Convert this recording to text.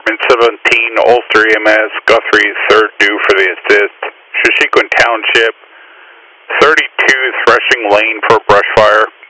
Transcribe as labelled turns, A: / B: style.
A: Department 17, Ulster EMS, Guthrie, 3rd due for the assist. Shashequin Township, 32 Threshing Lane for brush fire.